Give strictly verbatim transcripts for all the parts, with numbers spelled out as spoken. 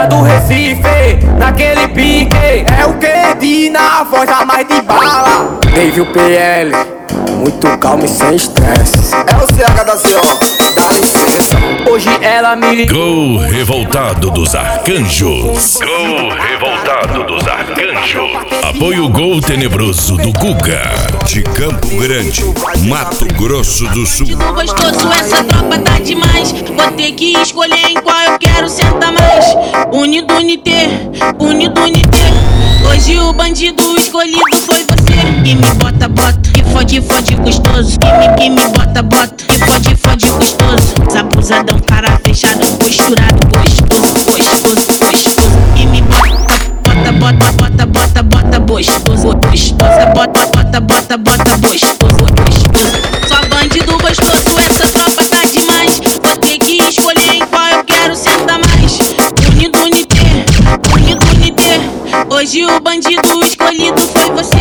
lá do Recife, naquele pique. É o que na voz a mais de bala. Teve o P L, muito calmo e sem estresse. É o C H da C O, dá licença. Hoje ela me ligou. Gol revoltado dos arcanjos. Gol revoltado dos arcanjos. Apoio Gol tenebroso do Guga. De Campo Grande, Mato Grosso do Sul. Bandido gostoso, essa tropa tá demais. Vou ter que escolher em qual eu quero sentar mais. Unido Unité, Unido Unité. Hoje o bandido escolhido foi você. Que me bota, bota, que fode, fode gostoso. Que me, que me bota, bota, que fode, fode gostoso. Abusadão, cara fechado, posturado, gostoso, gostoso, gostoso. Que me bota, bota, bota, bota, bota, bota, gostoso, gostoso. Bota, bota, bota, bota, gostoso, gostoso. Só bandido gostoso, essa tropa tá demais. Vou ter que escolher em qual eu quero sentar mais. Unido Unité, Unido Unité. Hoje o bandido escolhido foi você.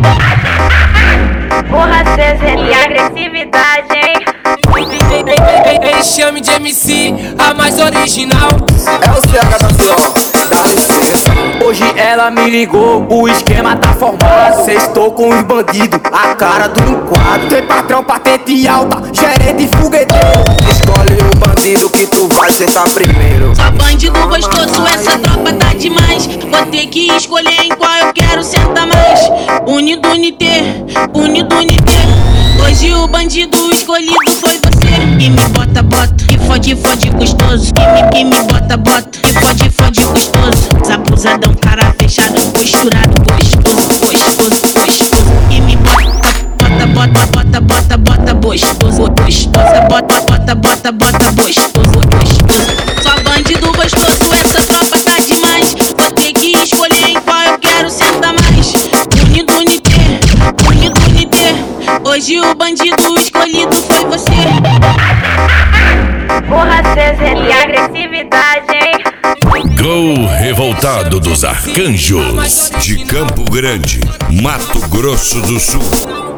Porra, cês e agressividade, hein? Ei, chame de M C, a mais original. É o C H da C O, dá licença. Hoje ela me ligou, o esquema tá formado. Cê estou com os bandidos, a cara do enquadro. Tem patrão, patente alta, gerente fogueteiro. Escolhe o bandido que tu vai sentar primeiro. Só bandido gostoso, essa tropa tá demais. Vou ter que escolher em qual eu quero sentar mais. Unido Unité, Unido Unité. Hoje o bandido escolhido foi você. Que me bota, bota, que fode, fode gostoso. Que me, que me bota, bota, que fode, fode gostoso. Abusadão, cara fechado, posturado, gostoso, gostoso, gostoso. Que me bota, bota, bota, bota, bota, bota, gostoso, gostoso. Bota, bota, bota, bota, gostoso, gostoso. Só bandido gostoso, essa tropa tá demais. Vou ter que escolher em qual eu quero sentar mais. Unido Unité, Unido Unité. Hoje o bandido escolhido foi você. Porra, cês e agressividade, hein? Gol revoltado dos arcanjos. De Campo Grande, Mato Grosso do Sul.